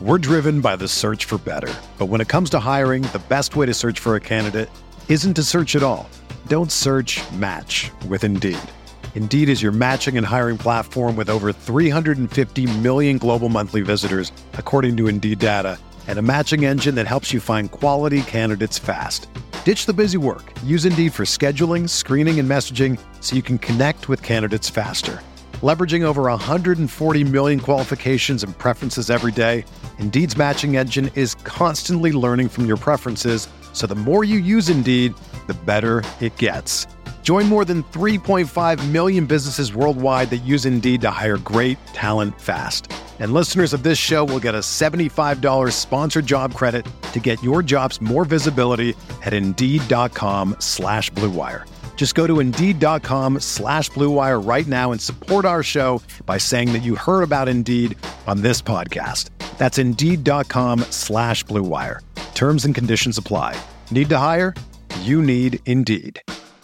We're driven by the search for better. But when it comes to hiring, the best way to search for a candidate isn't to search at all. Don't search, match with Indeed. Indeed is your matching and hiring platform with over 350 million global monthly visitors, according to Indeed data, and a matching engine that helps you find quality candidates fast. Ditch the busy work. Use Indeed for scheduling, screening, and messaging so you can connect with candidates faster. Leveraging over 140 million qualifications and preferences every day, Indeed's matching engine is constantly learning from your preferences, so the more you use Indeed, the better it gets. Join more than 3.5 million businesses worldwide that use Indeed to hire great talent fast. And listeners of this show will get a $75 sponsored job credit to get your jobs more visibility at Indeed.com/Blue Wire. Just go to Indeed.com/Blue Wire right now and support our show by saying that you heard about Indeed on this podcast. That's Indeed.com/Blue Wire. Terms and conditions apply. Need to hire? You need Indeed.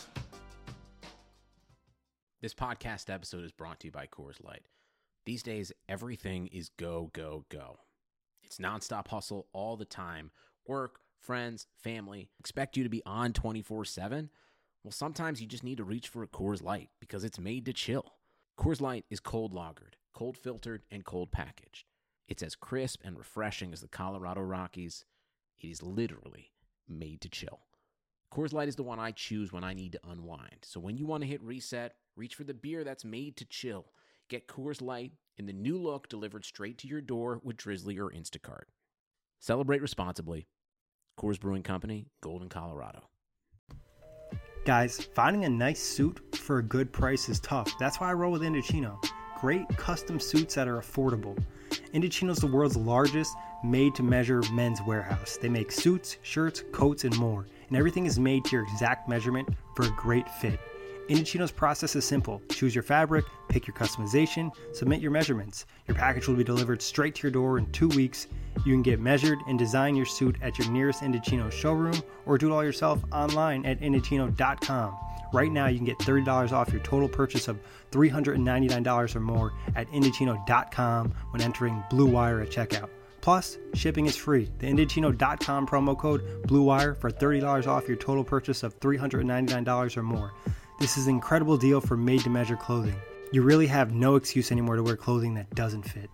This podcast episode is brought to you by Coors Light. These days, everything is go, go, go. It's nonstop hustle all the time. Work, friends, family, expect you to be on 24/7. Well, sometimes you just need to reach for a Coors Light because it's made to chill. Coors Light is cold lagered, cold filtered, and cold packaged. It's as crisp and refreshing as the Colorado Rockies. It is literally made to chill. Coors Light is the one I choose when I need to unwind. So when you want to hit reset, reach for the beer that's made to chill. Get Coors Light in the new look delivered straight to your door with Drizzly or Instacart. Celebrate responsibly. Coors Brewing Company, Golden, Colorado. Guys, finding a nice suit for a good price is tough. That's why I roll with Indochino. Great custom suits that are affordable. Indochino is the world's largest made-to-measure men's warehouse. They make suits, shirts, coats, and more. And everything is made to your exact measurement for a great fit. Indochino's process is simple. Choose your fabric, pick your customization, submit your measurements. Your package will be delivered straight to your door in 2 weeks. You can get measured and design your suit at your nearest Indochino showroom or do it all yourself online at Indochino.com. Right now, you can get $30 off your total purchase of $399 or more at Indochino.com when entering Blue Wire at checkout. Plus, shipping is free. The Indochino.com promo code BLUEWIRE for $30 off your total purchase of $399 or more. This is an incredible deal for made-to-measure clothing. You really have no excuse anymore to wear clothing that doesn't fit.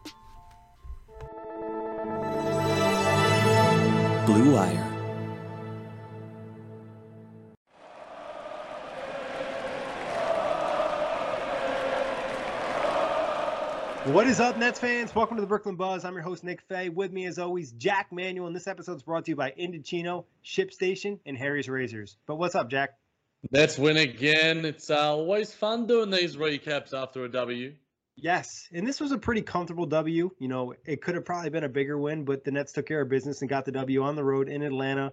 Blue Wire. What is up, Nets fans? Welcome to the Brooklyn Buzz. I'm your host, Nick Fay. With me, as always, Jack Manuel. And this episode is brought to you by Indochino, ShipStation, and Harry's Razors. But what's up, Jack? Let's win again. It's always fun doing these recaps after a W. Yes, and this was a pretty comfortable W. You know, it could have probably been a bigger win, but the Nets took care of business and got the W on the road in Atlanta,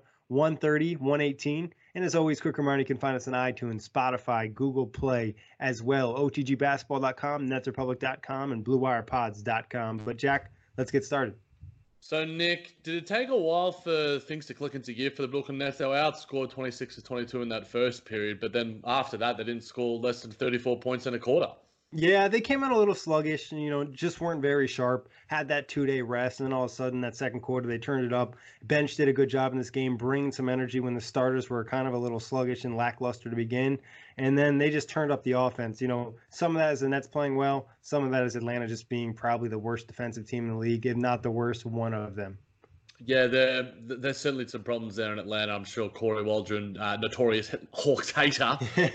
130-118. And as always, quick reminder, you can find us on iTunes, Spotify, Google Play as well, OTGBasketball.com, NetsRepublic.com, and BlueWirePods.com. But Jack, let's get started. So, Nick, did it take a while for things to click into gear for the Brooklyn Nets? They were outscored 26-22 in that first period, but then after that, they didn't score less than 34 points in a quarter. Yeah, they came out a little sluggish, and, just weren't very sharp, had that 2-day rest, and then all of a sudden, that second quarter, they turned it up. Bench did a good job in this game, bringing some energy when the starters were kind of a little sluggish and lackluster to begin, and then they just turned up the offense. Some of that is the Nets playing well, some of that is Atlanta just being probably the worst defensive team in the league, if not the worst, one of them. Yeah, there's certainly some problems there in Atlanta. I'm sure Corey Waldron, notorious Hawks hater,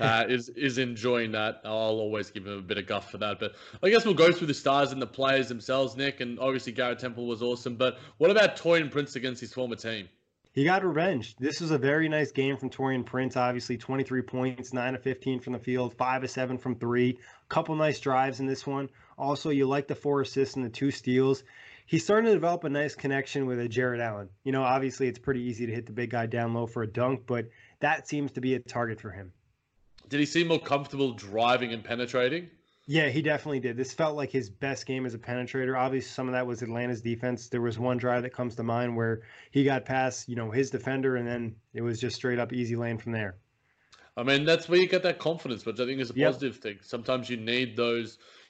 is enjoying that. I'll always give him a bit of guff for that. But I guess we'll go through the stars and the players themselves, Nick. And obviously Garrett Temple was awesome. But what about Taurean Prince against his former team? He got revenge. This was a very nice game from Taurean Prince. Obviously, 23 points, 9 of 15 from the field, 5 of 7 from 3. A couple nice drives in this one. Also, you like the 4 assists and the 2 steals. He's starting to develop a nice connection with a Jared Allen. Obviously it's pretty easy to hit the big guy down low for a dunk, but that seems to be a target for him. Did he seem more comfortable driving and penetrating? Yeah, he definitely did. This felt like his best game as a penetrator. Obviously, some of that was Atlanta's defense. There was one drive that comes to mind where he got past, his defender, and then it was just straight up easy lane from there. I mean, that's where you get that confidence, which I think is a positive thing. Sometimes you need those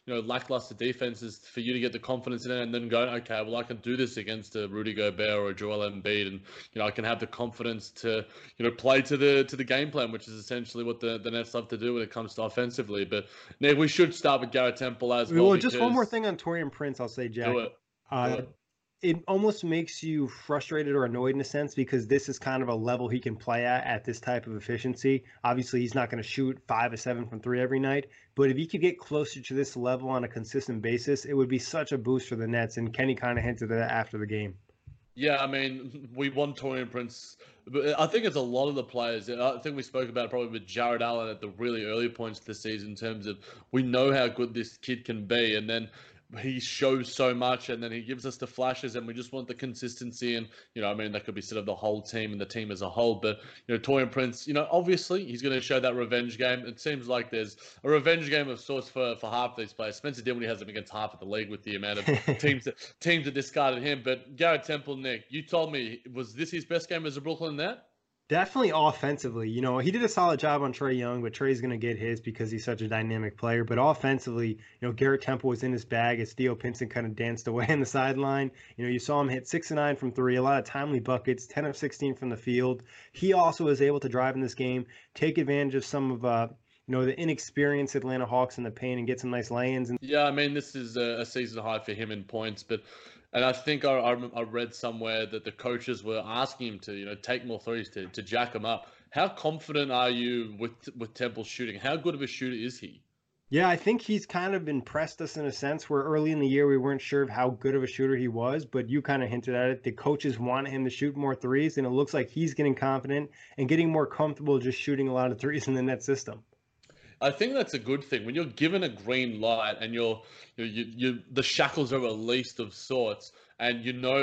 lackluster defenses for you to get the confidence in it and then go, okay, well, I can do this against a Rudy Gobert or a Joel Embiid, and I can have the confidence to play to the game plan, which is essentially what the Nets love to do when it comes to offensively. But Nick, we should start with Garrett Temple as well. Well, just one more thing on Taurean Prince, I'll say, Jack. Do it. It almost makes you frustrated or annoyed in a sense because this is kind of a level he can play at this type of efficiency. Obviously, he's not going to shoot 5 or 7 from 3 every night, but if he could get closer to this level on a consistent basis, it would be such a boost for the Nets, and Kenny kind of hinted at that after the game. Yeah, I mean, we want Taurean Prince, but I think it's a lot of the players. I think we spoke about it probably with Jared Allen at the really early points of the season in terms of we know how good this kid can be, and then he shows so much, and then he gives us the flashes, and we just want the consistency. And that could be sort of the whole team and the team as a whole. But Taurean Prince, obviously he's going to show that revenge game. It seems like there's a revenge game of sorts for half of these players. Spencer Dinwiddie has him against half of the league with the amount of teams that discarded him. But Garrett Temple, Nick, you told me, was this his best game as a Brooklyn Net? Definitely offensively. He did a solid job on Trae Young, but Trae's going to get his because he's such a dynamic player. But offensively, Garrett Temple was in his bag as Theo Pinson kind of danced away on the sideline. You saw him hit 6 of 9 from 3, a lot of timely buckets, 10 of 16 from the field. He also was able to drive in this game, take advantage of some of the inexperienced Atlanta Hawks in the paint and get some nice lay-ins. Yeah, I mean, this is a season high for him in points, and I think I read somewhere that the coaches were asking him to, take more threes to jack him up. How confident are you with Temple's shooting? How good of a shooter is he? Yeah, I think he's kind of impressed us in a sense where early in the year we weren't sure of how good of a shooter he was, but you kind of hinted at it. The coaches want him to shoot more threes, and it looks like he's getting confident and getting more comfortable just shooting a lot of threes in the net system. I think that's a good thing. When you're given a green light and the shackles are released of sorts, and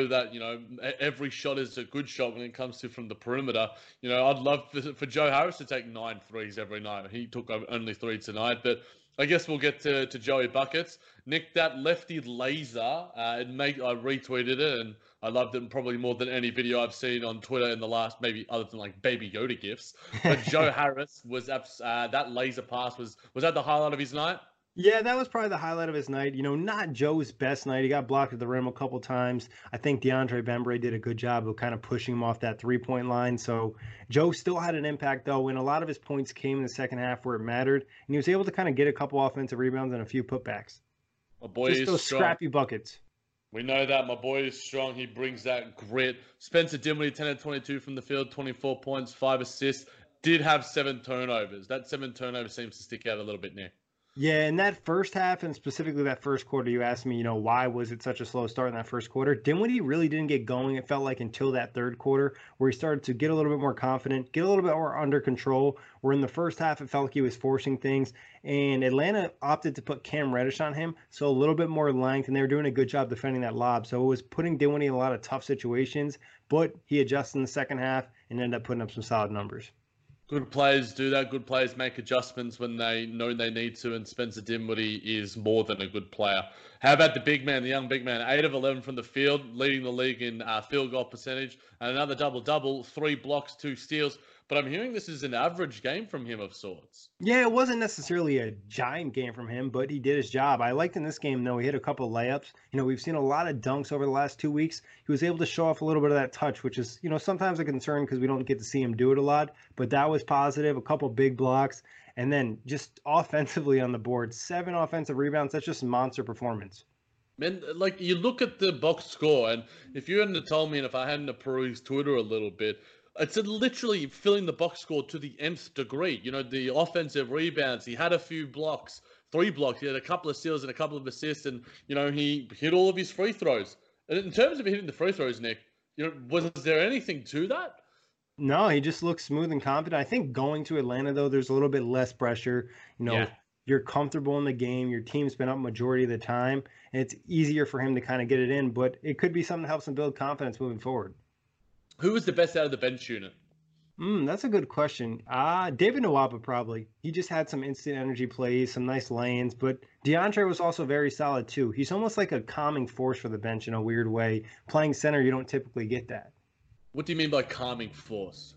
that every shot is a good shot when it comes to from the perimeter. I'd love for Joe Harris to take 9 threes every night. He took only 3 tonight, but I guess we'll get to Joey buckets. Nick, that lefty laser, I retweeted it, and I loved it probably more than any video I've seen on Twitter in the last, maybe other than like Baby Yoda gifs. But Joe Harris was that laser pass was that the highlight of his night? Yeah, that was probably the highlight of his night. Not Joe's best night. He got blocked at the rim a couple times. I think DeAndre Bembry did a good job of kind of pushing him off that 3-point line. So Joe still had an impact, though, and a lot of his points came in the second half where it mattered. And he was able to kind of get a couple offensive rebounds and a few putbacks. My boy Just is those strong. scrappy buckets. We know that. My boy is strong. He brings that grit. Spencer Dinwiddie, 10 of 22 from the field, 24 points, 5 assists. Did have 7 turnovers. That 7 turnovers seems to stick out a little bit, Nick. Yeah, in that first half, and specifically that first quarter, you asked me, why was it such a slow start in that first quarter? Dinwiddie really didn't get going, it felt like, until that third quarter, where he started to get a little bit more confident, get a little bit more under control, where in the first half, it felt like he was forcing things, and Atlanta opted to put Cam Reddish on him, so a little bit more length, and they were doing a good job defending that lob, so it was putting Dinwiddie in a lot of tough situations, but he adjusted in the second half and ended up putting up some solid numbers. Good players do that. Good players make adjustments when they know they need to, and Spencer Dinwiddie is more than a good player. How about the big man, the young big man? 8 of 11 from the field, leading the league in field goal percentage, and another double-double, 3 blocks, 2 steals. But I'm hearing this is an average game from him of sorts. Yeah, it wasn't necessarily a giant game from him, but he did his job. I liked in this game, though, he hit a couple of layups. We've seen a lot of dunks over the last 2 weeks. He was able to show off a little bit of that touch, which is, sometimes a concern because we don't get to see him do it a lot. But that was positive, a couple big blocks. And then just offensively on the board, 7 offensive rebounds. That's just a monster performance. Man, you look at the box score, and if you hadn't told me and if I hadn't perused Twitter a little bit, it's literally filling the box score to the nth degree. The offensive rebounds, he had a few blocks, 3 blocks, he had a couple of steals and a couple of assists, and, he hit all of his free throws. And in terms of hitting the free throws, Nick, was there anything to that? No, he just looks smooth and confident. I think going to Atlanta, though, there's a little bit less pressure. You're comfortable in the game. Your team's been up majority of the time, and it's easier for him to kind of get it in. But it could be something that helps him build confidence moving forward. Who was the best out of the bench unit? That's a good question. David Nwaba probably. He just had some instant energy plays, some nice lanes, but DeAndre was also very solid too. He's almost like a calming force for the bench in a weird way. Playing center, you don't typically get that. What do you mean by calming force?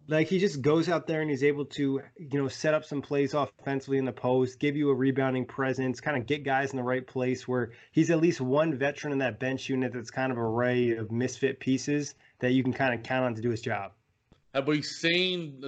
Like he just goes out there and he's able to, set up some plays offensively in the post, give you a rebounding presence, kind of get guys in the right place where he's at least one veteran in that bench unit that's kind of an array of misfit pieces that you can kind of count on to do his job. Have we seen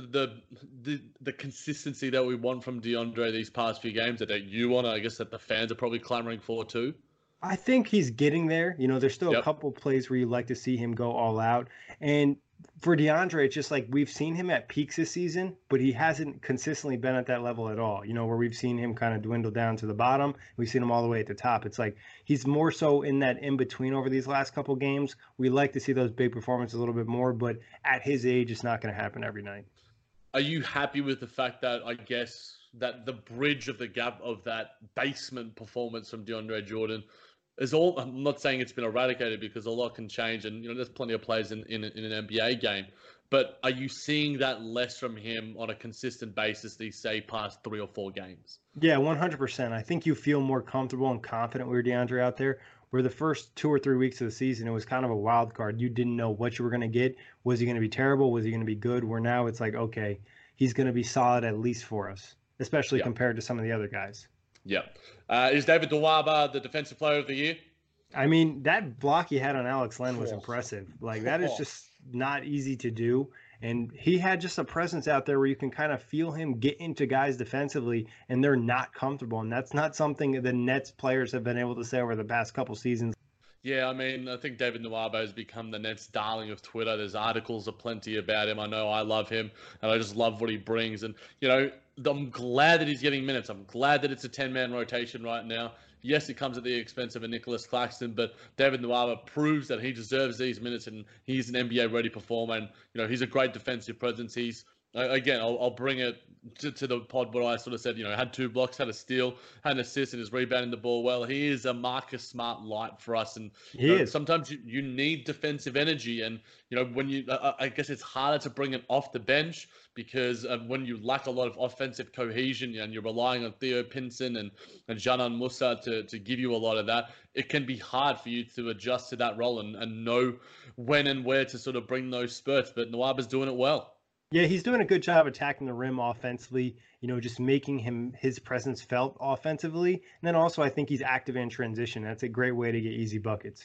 the consistency that we want from DeAndre these past few games that you want? I guess that the fans are probably clamoring for too. I think he's getting there. There's still a couple plays where you like to see him go all out. And for DeAndre, it's just like we've seen him at peaks this season, but he hasn't consistently been at that level at all. Where we've seen him kind of dwindle down to the bottom. We've seen him all the way at the top. It's like he's more so in that in-between over these last couple games. We like to see those big performances a little bit more, but at his age, it's not going to happen every night. Are you happy with the fact that, I guess, that the bridge of the gap of that basement performance from DeAndre Jordan is all? I'm not saying it's been eradicated because a lot can change, and there's plenty of players in an NBA game. But are you seeing that less from him on a consistent basis these, say, past 3 or 4 games? Yeah, 100%. I think you feel more comfortable and confident with DeAndre out there. Where the first 2 or 3 weeks of the season, it was kind of a wild card. You didn't know what you were going to get. Was he going to be terrible? Was he going to be good? Where now it's like, okay, he's going to be solid at least for us, especially compared to some of the other guys. Yeah. Is David Nwaba the Defensive Player of the Year? I mean, that block he had on Alex Len was impressive. Like, that is just not easy to do. And he had just a presence out there where you can kind of feel him get into guys defensively, and they're not comfortable. And that's not something the Nets players have been able to say over the past couple seasons. Yeah, I mean, I think David Nwaba has become the Nets' darling of Twitter. There's articles aplenty about him. I know I love him, and I just love what he brings. And, I'm glad that he's getting minutes. I'm glad that it's a 10-man rotation right now. Yes, it comes at the expense of a Nicholas Claxton, but David Nwaba proves that he deserves these minutes, and he's an NBA-ready performer. And, he's a great defensive presence. He's, again, I'll bring it to the pod where I sort of said, had 2 blocks, had a steal, had an assist, and is rebounding the ball well. He is a Marcus Smart light for us. And sometimes you need defensive energy. And, when I guess it's harder to bring it off the bench because when you lack a lot of offensive cohesion and you're relying on Theo Pinson and Janan Musa to give you a lot of that, it can be hard for you to adjust to that role and know when and where to sort of bring those spurts. But Nwaba's doing it well. Yeah, he's doing a good job attacking the rim offensively, just making his presence felt offensively. And then also I think he's active in transition. That's a great way to get easy buckets.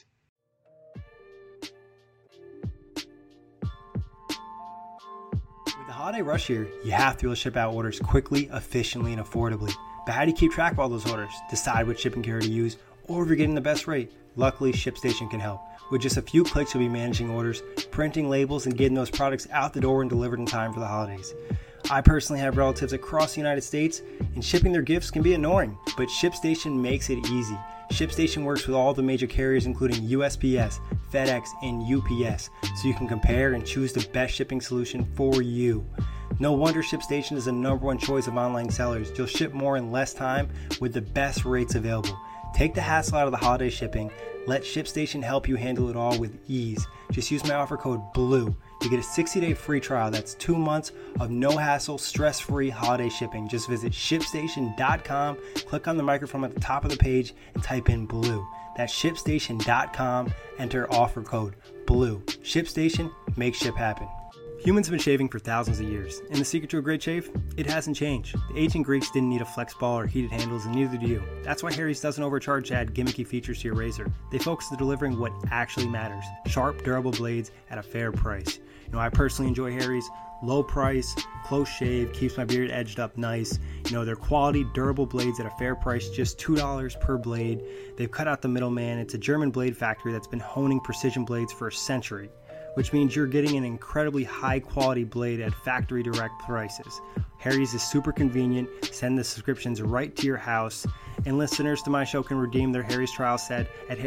With the holiday rush here, you have to be able to ship out orders quickly, efficiently, and affordably. But how do you keep track of all those orders? Decide which shipping carrier to use, or if you're getting the best rate. Luckily, ShipStation can help. With just a few clicks, you'll be managing orders, printing labels, and getting those products out the door and delivered in time for the holidays. I personally have relatives across the United States, and shipping their gifts can be annoying, but ShipStation makes it easy. ShipStation works with all the major carriers including USPS, FedEx, and UPS, so you can compare and choose the best shipping solution for you. No wonder ShipStation is the #1 choice of online sellers. You'll ship more in less time with the best rates available. Take the hassle out of the holiday shipping. Let ShipStation help you handle it all with ease. Just use my offer code BLUE. You get a 60-day free trial. That's 2 months of no hassle, stress-free holiday shipping. Just visit ShipStation.com, click on the microphone at the top of the page, and type in BLUE. That's ShipStation.com. Enter offer code BLUE. ShipStation, make ship happen. Humans have been shaving for thousands of years, and the secret to a great shave? It hasn't changed. The ancient Greeks didn't need a flex ball or heated handles, and neither do you. That's why Harry's doesn't overcharge to add gimmicky features to your razor. They focus on delivering what actually matters: sharp, durable blades at a fair price. I personally enjoy Harry's. Low price, close shave, keeps my beard edged up nice. They're quality, durable blades at a fair price, just $2 per blade. They've cut out the middleman. It's a German blade factory that's been honing precision blades for a century, which means you're getting an incredibly high quality blade at factory direct prices. Harry's is super convenient. Send the subscriptions right to your house. And listeners to my show can redeem their Harry's trial set at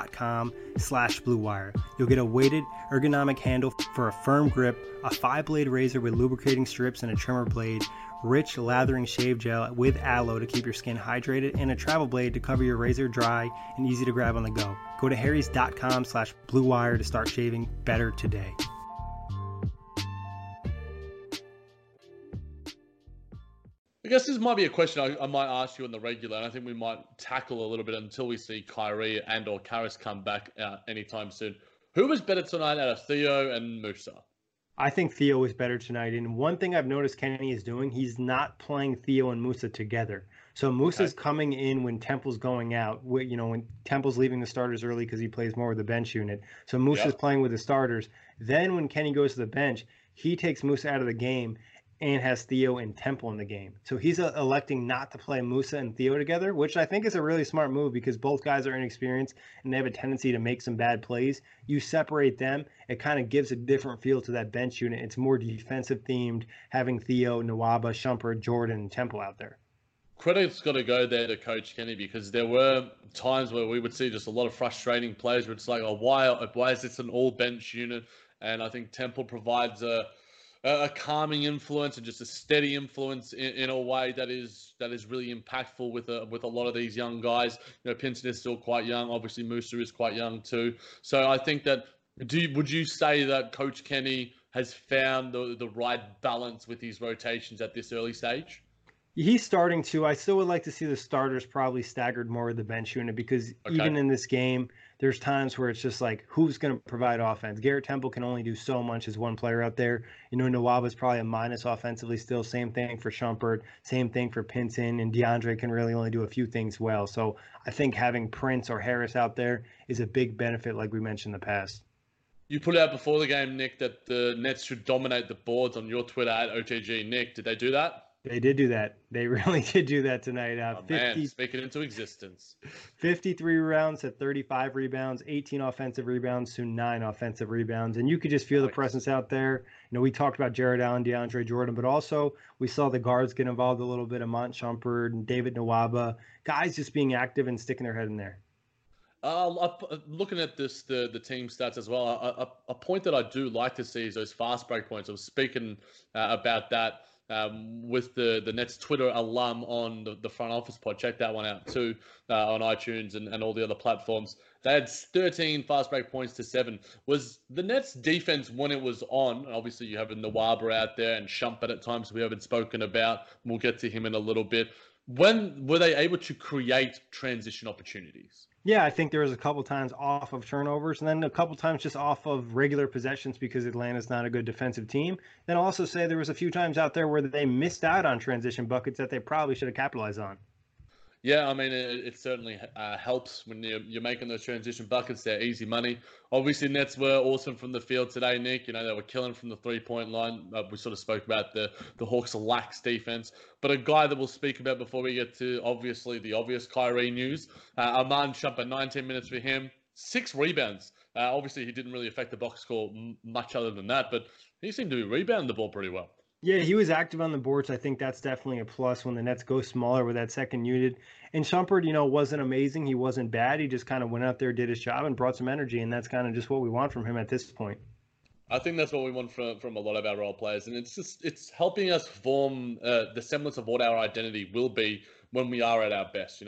harrys.com/bluewire. You'll get a weighted ergonomic handle for a firm grip, a 5-blade razor with lubricating strips and a trimmer blade, rich lathering shave gel with aloe to keep your skin hydrated, and a travel blade to cover your razor dry and easy to grab on the go. Go to harrys.com/bluewire to start shaving better today. I guess this might be a question I might ask you on the regular, and I think we might tackle a little bit until we see Kyrie and or Caris come back anytime soon. Who was better tonight out of Theo and Musa? I think Theo was better tonight. And one thing I've noticed Kenny is doing, he's not playing Theo and Musa together. So Musa's coming in when Temple's going out. When Temple's leaving the starters early because he plays more with the bench unit. So Musa's playing with the starters. Then when Kenny goes to the bench, he takes Musa out of the game and has Theo and Temple in the game. So he's electing not to play Musa and Theo together, which I think is a really smart move because both guys are inexperienced and they have a tendency to make some bad plays. You separate them, it kind of gives a different feel to that bench unit. It's more defensive themed, having Theo, Nawaba, Shumpert, Jordan, and Temple out there. Credit's got to go there to Coach Kenny because there were times where we would see just a lot of frustrating plays where it's like, oh, why is this an all bench unit? And I think Temple provides a calming influence and just a steady influence in a way that is really impactful with a lot of these young guys. Pinson is still quite young. Obviously, Musa is quite young too. So I think that would you say that Coach Kenny has found the right balance with his rotations at this early stage? He's starting to. I still would like to see the starters probably staggered more with the bench unit because even in this game, there's times where it's just like, who's going to provide offense? Garrett Temple can only do so much as one player out there. Nawaba's probably a minus offensively still. Same thing for Shumpert. Same thing for Pinson. And DeAndre can really only do a few things well. So I think having Prince or Harris out there is a big benefit like we mentioned in the past. You put out before the game, Nick, that the Nets should dominate the boards on your Twitter at OTG Nick. Did they do that? They did do that. They really did do that tonight. Speak it into existence. 53 rebounds to 35 rebounds, 18 offensive rebounds to 9 offensive rebounds. And you could just feel the presence out there. We talked about Jared Allen, DeAndre Jordan, but also we saw the guards get involved a little bit. Amont Shumpert and David Nawaba. Guys just being active and sticking their head in there. Looking at the team stats as well, a point that I do like to see is those fast break points. I was speaking about that with the Nets Twitter alum on the front office pod. Check that one out too on iTunes and all the other platforms. They had 13 fast break points to 7. Was the Nets defense when it was on? Obviously, you have Nawaba out there and Shumpert at times we haven't spoken about. We'll get to him in a little bit. When were they able to create transition opportunities? Yeah, I think there was a couple times off of turnovers and then a couple times just off of regular possessions because Atlanta's not a good defensive team. Then I'll also say there was a few times out there where they missed out on transition buckets that they probably should have capitalized on. Yeah, I mean, it certainly helps when you're making those transition buckets. They're easy money. Obviously, Nets were awesome from the field today, Nick. They were killing from the three-point line. We sort of spoke about the Hawks' lax defense. But a guy that we'll speak about before we get to, obviously, the obvious Kyrie news. Amon Shumpert, 19 minutes for him. 6 rebounds. Obviously, he didn't really affect the box score much other than that, but he seemed to be rebounding the ball pretty well. Yeah, he was active on the boards. I think that's definitely a plus when the Nets go smaller with that second unit. And Shumpert, wasn't amazing. He wasn't bad. He just kind of went out there, did his job, and brought some energy. And that's kind of just what we want from him at this point. I think that's what we want from a lot of our role players. And it's helping us form the semblance of what our identity will be when we are at our best.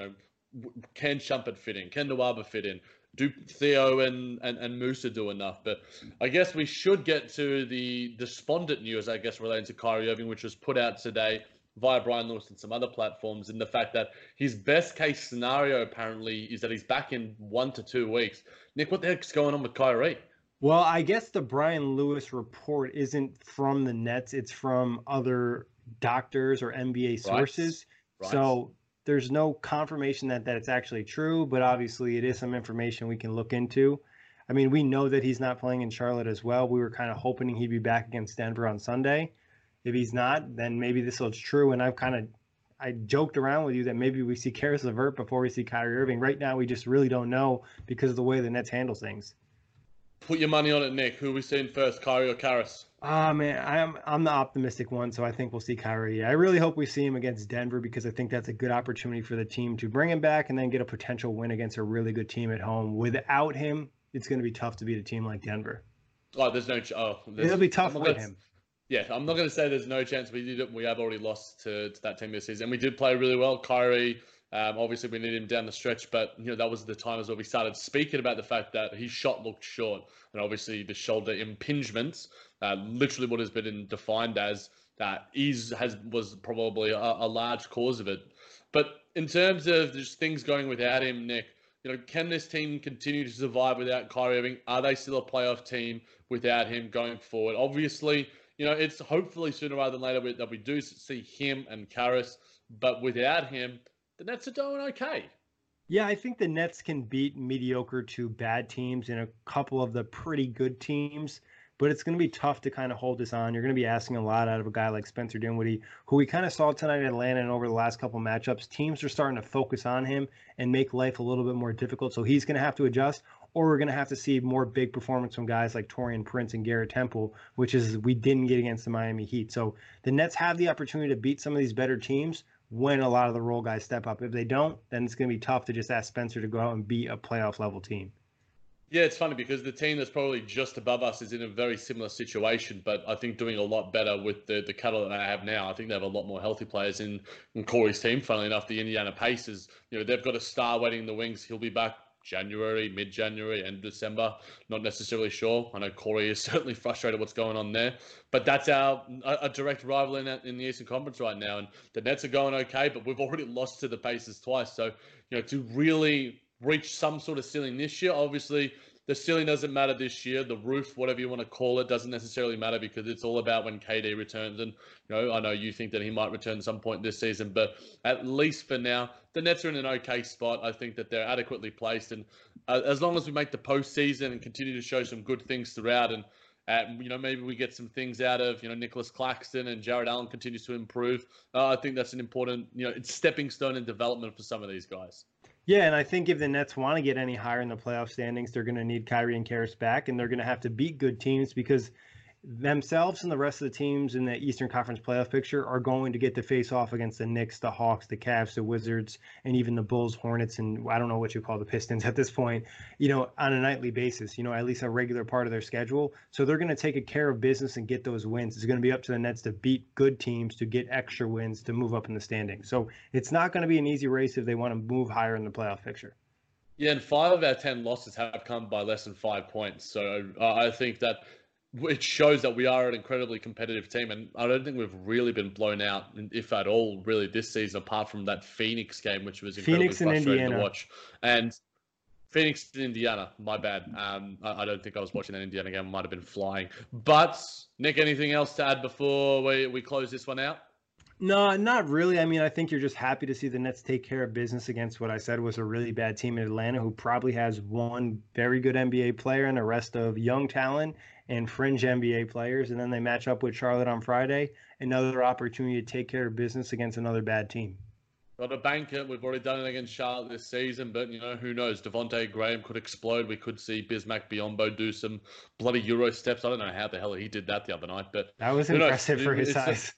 Can Shumpert fit in? Can Nawaba fit in? Do Theo and Musa do enough? But I guess we should get to the despondent news, I guess, relating to Kyrie Irving, which was put out today via Brian Lewis and some other platforms, and the fact that his best case scenario apparently is that he's back in 1 to 2 weeks. Nick, what the heck's going on with Kyrie? Well, I guess the Brian Lewis report isn't from the Nets. It's from other doctors or NBA sources. Right. So there's no confirmation that it's actually true, but obviously it is some information we can look into. I mean, we know that he's not playing in Charlotte as well. We were kind of hoping he'd be back against Denver on Sunday. If he's not, then maybe this is true. And I joked around with you that maybe we see Caris LeVert before we see Kyrie Irving. Right now, we just really don't know because of the way the Nets handle things. Put your money on it, Nick. Who are we seeing first, Kyrie or Caris? Man, I'm the optimistic one, so I think we'll see Kyrie. I really hope we see him against Denver because I think that's a good opportunity for the team to bring him back and then get a potential win against a really good team at home. Without him, it's going to be tough to beat a team like Denver. Oh, it'll be tough with him. Yeah, I'm not going to say there's no chance. We have already lost to that team this season. And we did play really well. Kyrie, obviously we need him down the stretch, but that was the times where we started speaking about the fact that his shot looked short. And obviously the shoulder impingements, literally what has been defined as was probably a large cause of it. But in terms of just things going without him, Nick, can this team continue to survive without Kyrie Irving? Are they still a playoff team without him going forward? Obviously, it's hopefully sooner rather than later that we do see him and Karras, but without him, the Nets are doing okay. Yeah, I think the Nets can beat mediocre to bad teams and a couple of the pretty good teams, but it's going to be tough to kind of hold this on. You're going to be asking a lot out of a guy like Spencer Dinwiddie, who we kind of saw tonight in Atlanta and over the last couple of matchups. Teams are starting to focus on him and make life a little bit more difficult, so he's going to have to adjust, or we're going to have to see more big performance from guys like Taurean Prince and Garrett Temple, which is we didn't get against the Miami Heat. So the Nets have the opportunity to beat some of these better teams when a lot of the role guys step up. If they don't, then it's going to be tough to just ask Spencer to go out and beat a playoff level team. Yeah, it's funny because the team that's probably just above us is in a very similar situation, but I think doing a lot better with the cattle that they have now. I think they have a lot more healthy players in Corey's team. Funnily enough, the Indiana Pacers, they've got a star waiting in the wings. He'll be back January, mid-January, end of December. Not necessarily sure. I know Corey is certainly frustrated what's going on there. But that's a direct rival in the Eastern Conference right now. And the Nets are going okay, but we've already lost to the Pacers twice. So, to really reach some sort of ceiling this year, obviously the ceiling doesn't matter this year. The roof, whatever you want to call it, doesn't necessarily matter because it's all about when KD returns. And, I know you think that he might return at some point this season, but at least for now, the Nets are in an okay spot. I think that they're adequately placed. And as long as we make the postseason and continue to show some good things throughout and, maybe we get some things out of, Nicholas Claxton and Jared Allen continues to improve. I think that's an important, it's stepping stone in development for some of these guys. Yeah, and I think if the Nets want to get any higher in the playoff standings, they're going to need Kyrie and Karras back, and they're going to have to beat good teams because themselves and the rest of the teams in the Eastern Conference playoff picture are going to get to face off against the Knicks, the Hawks, the Cavs, the Wizards, and even the Bulls, Hornets, and I don't know what you call the Pistons at this point, on a nightly basis, at least a regular part of their schedule. So they're going to take care of business and get those wins. It's going to be up to the Nets to beat good teams, to get extra wins, to move up in the standings. So it's not going to be an easy race if they want to move higher in the playoff picture. Yeah, and 5 of our 10 losses have come by less than 5 points. So I think that it shows that we are an incredibly competitive team, and I don't think we've really been blown out, if at all, really this season, apart from that Phoenix game, which was incredibly frustrating to watch. And Phoenix and Indiana, my bad. I don't think I was watching that Indiana game. I might have been flying. But, Nick, anything else to add before we close this one out? No, not really. I mean, I think you're just happy to see the Nets take care of business against what I said was a really bad team in Atlanta, who probably has one very good NBA player and the rest of young talent and fringe NBA players. And then they match up with Charlotte on Friday. Another opportunity to take care of business against another bad team. Got a banker. We've already done it against Charlotte this season, but, who knows? Devontae Graham could explode. We could see Bismack Biyombo do some bloody Euro steps. I don't know how the hell he did that the other night, but that was impressive for his size.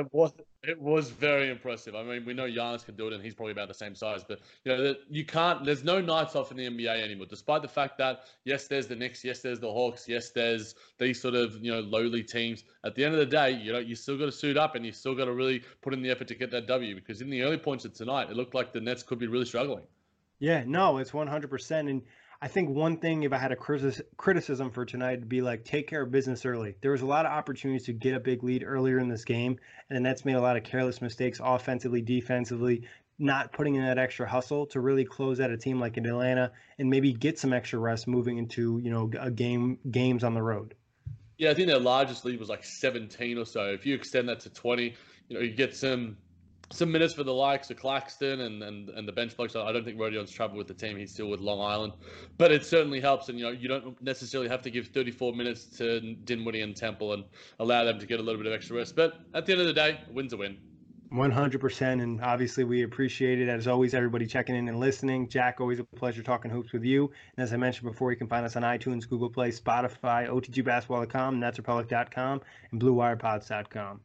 It was very impressive. I mean, we know Giannis can do it, and he's probably about the same size. But you can't. There's no nights off in the NBA anymore. Despite the fact that yes, there's the Knicks, yes, there's the Hawks, yes, there's these sort of lowly teams. At the end of the day, you still got to suit up, and you still got to really put in the effort to get that W. Because in the early points of tonight, it looked like the Nets could be really struggling. Yeah, no, it's 100%. And I think one thing, if I had a criticism for tonight, would be like take care of business early. There was a lot of opportunities to get a big lead earlier in this game, and the Nets made a lot of careless mistakes offensively, defensively, not putting in that extra hustle to really close out a team like in Atlanta and maybe get some extra rest moving into games on the road. Yeah, I think their largest lead was like 17 or so. If you extend that to 20, you get some minutes for the likes of Claxton and the bench blokes. I don't think Rodion's trouble with the team. He's still with Long Island. But it certainly helps. And, you don't necessarily have to give 34 minutes to Dinwiddie and Temple and allow them to get a little bit of extra rest. But at the end of the day, a win's a win. 100%. And obviously we appreciate it. As always, everybody checking in and listening. Jack, always a pleasure talking hoops with you. And as I mentioned before, you can find us on iTunes, Google Play, Spotify, OTGBasketball.com, NetsRepublic.com, and BlueWirePods.com.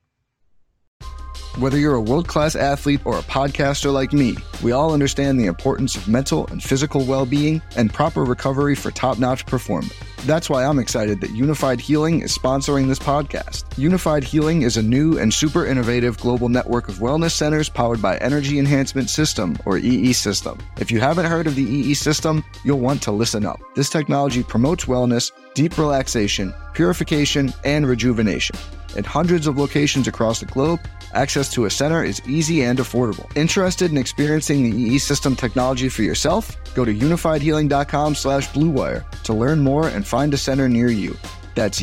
Whether you're a world-class athlete or a podcaster like me, we all understand the importance of mental and physical well-being and proper recovery for top-notch performance. That's why I'm excited that Unified Healing is sponsoring this podcast. Unified Healing is a new and super innovative global network of wellness centers powered by Energy Enhancement System, or EE System. If you haven't heard of the EE System, you'll want to listen up. This technology promotes wellness, deep relaxation, purification, and rejuvenation. At hundreds of locations across the globe, Access to a center is easy and affordable. Interested in experiencing the EE System technology for yourself? Go to unifiedhealing.com/bluewire to learn more and find a center near you. That's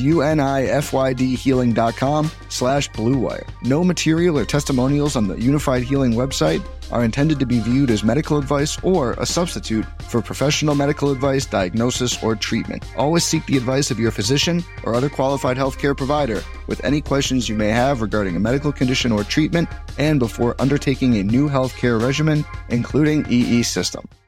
unifydhealing.com/bluewire. No material or testimonials on the Unified Healing website are intended to be viewed as medical advice or a substitute for professional medical advice, diagnosis, or treatment. Always seek the advice of your physician or other qualified healthcare provider with any questions you may have regarding a medical condition or treatment and before undertaking a new healthcare regimen, including EE System.